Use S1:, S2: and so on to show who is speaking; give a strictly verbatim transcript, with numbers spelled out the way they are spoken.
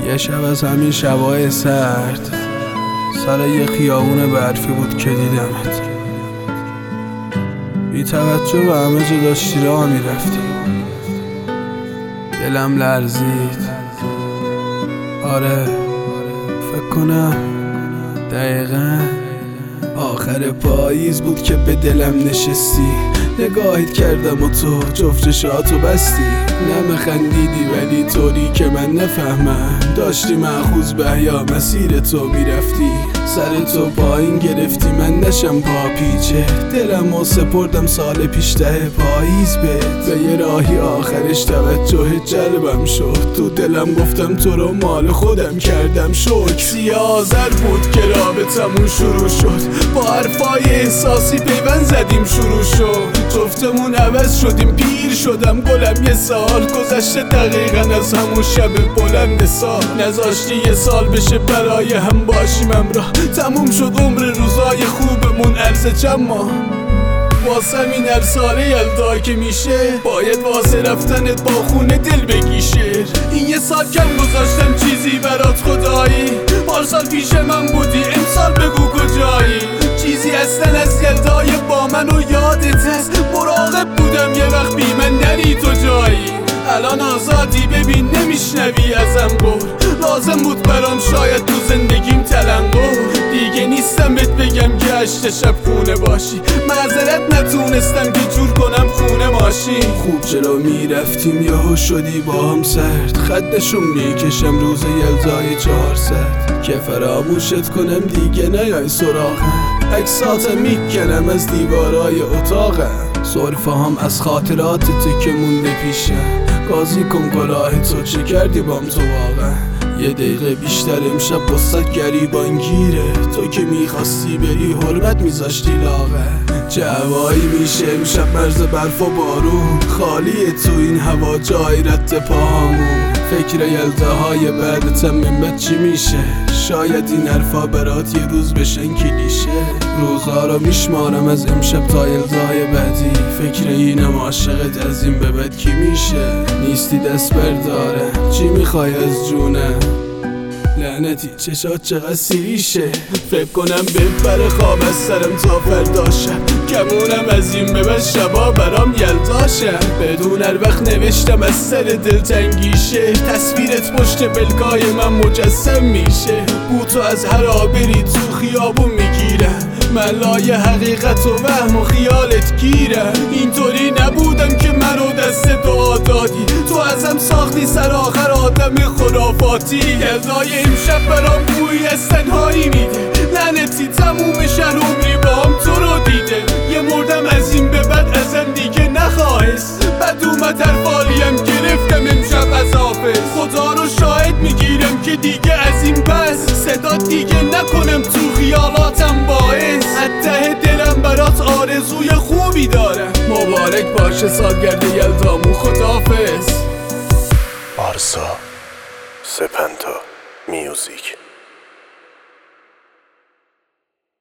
S1: یه شب از همین شبای سرد سر یه خیابون برفی بود که دیدمت، بی توجه به همه جا داشتی راه میرفتی. دلم لرزید، آره فکر کنم دقیقا آخر پاییز بود که به دلم نشستی. نگاهت کردم و تو جفت چشاتو بستی، نمه خندیدی ولی طوری که من نفهمم. داشتی مأخوذ به یا مسیر تو میرفتی، سر تو پایین گرفتی من نشم پا پیچه. دلم و سپردم سال پیش ته پاییز بهت، به یه راهی آخرش توجه جلبم شد. تو دلم گفتم تو رو مال خودم کردم شکر. سیاه‌آذر بود که رابطمون شروع شد، با حرفای احساسی پیوند زدیم شروع شد. جفتمون عوض شدیم، پیر شدم گلم. یه سال گذشته دقیقا از همون شب بلند سال، نذاشتی یه سال بشه برای هم باشیم همراه. تموم شد عمر روزای خوبمون عرض چند ماه. واسه این هر ساله یلدا که میشه باید واسه رفتنت با خونه دل بگیشه. این یه سال کم گذاشتم چیزی برات خدایی، پارسال پیش من بودی امسال بگو کجایی. چیزی اصلا از یلدای با من و یادت هست، مراقب بودم یه وقت بی من نری تو جایی. الان آزادی ببین نمیشنوی ازم قول، لازم بود برام شاید تو زندگیم تلنگور. دیگه نیستم بهت بگم که هشت شب خونه باشی، معذرت نتونستم که جور کنم خونه ماشین. خوب جلو میرفتیم یهو شدی با هم سرد، خدشون میکشم روز یلدای چهارصد که فراموشت کنم دیگه نیای سراغم. عکساتم میکنم از دیوارای اتاقم، سرفه هم از خاطراتت که مونده پیشم. قاضی کن کلاه تو چه کردی بام تو واقعا. یه دقیقه بیشتر امشب واسه گریبان گیره، تو که میخواستی بری حرمت میذاشتی لاغر. چه هوایی میشه امشب مرز برف و بارون، خالیه تو این هوا جای رد پاهامون. فکر یلداهای بعدتم من بعد چی میشه، شاید این حرفا برات یه روز بشن کلیشه. روزها رو میشمارم از امشب تا یلدای بعدی، فکر اینم عاشقت از این به بعد کی میشه. نیستی دست برداره چی میخوای از جونم، لعنتی چشات چقدر سیریشه. فکر کنم بپره خواب از سرم تا فردا شب، کمونم از این به بعد شبا برام یلداشم. بدون هر وقت نوشتم از سر دلتنگیشه، تصویرت پشت بلکای من مجسم میشه. بوتو از هر آبری تو خیابون میگیرم، من لای حقیقت و وهم و خیالت گیرم. اینطوری نبودم که منو دست دعا دادی، تو ازم ساختی سر آخر آدم خرافاتی. یلدای امشب برام بویی از تنهایی میده، لعنتی تموم شهر عمری با هم تو رو دیده. یه مردم از این به بعد ازم دیگه نخواهست، بد اومد هر فالیم گرفتم امشب از حافظ. خدا رو شاهد میگیرم که دیگه از این بس صدا دیگه نکنم تو خیالاتم باعث. از ته دلم برات آرزوی خوبی دارم، مبارک باشه سالگرد یلدامون، خداحافظ.
S2: آرسا سپنتا میوزیک.